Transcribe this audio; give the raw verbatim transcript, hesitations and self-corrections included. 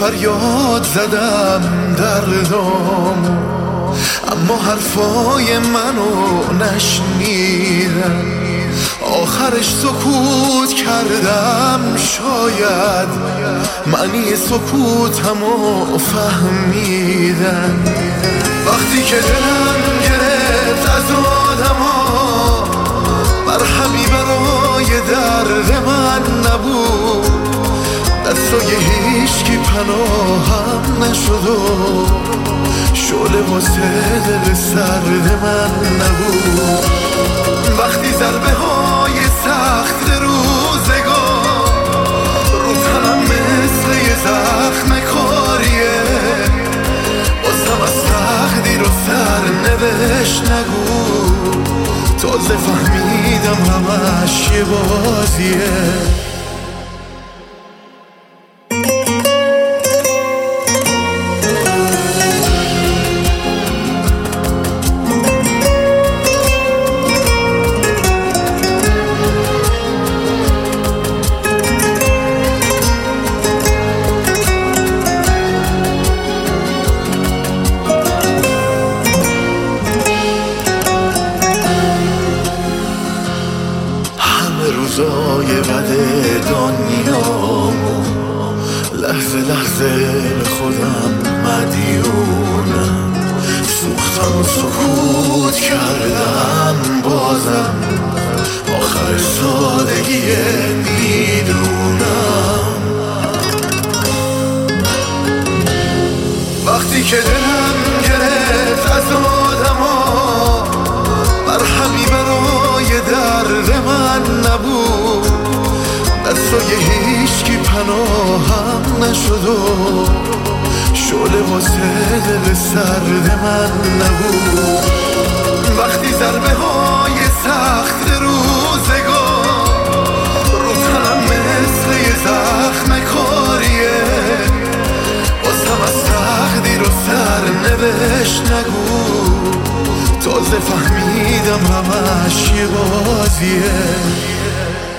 فریاد زدم دردام، اما حرفای منو نشنیدن. آخرش سکوت کردم، شاید معنی سکوتمو فهمیدن. وقتی که دلم گرفت از آدما، مرهمی برای درد من نبود. دستای هیچکی پناهم نشد و شعله واسه دل سرد من نبود. وقتی ضربه های سخت روزگار رو تنم مثل یه زخم کاریه، بازم از تقدیر و سرنوشت نگو. تازه فهمیدم همش یه بازیه. روزای بد دنیامو لحظه لحظه به خودم مدیونم. سوختم و سکوت کردم، بازم آخر سادگیه میدونم. وقتی که دلم گرفت از آدما، مرهمی برای درد من نبود. دستای هیچکی پناهم نشد و شعله واسه دل سرد من نبود. وقتی ضربه های سخت روزگار رو تنم مثل یه زخم کاریه، بازم از تقدیر و سرنوشت نگو. تازه فهمیدم همش یه بازیه.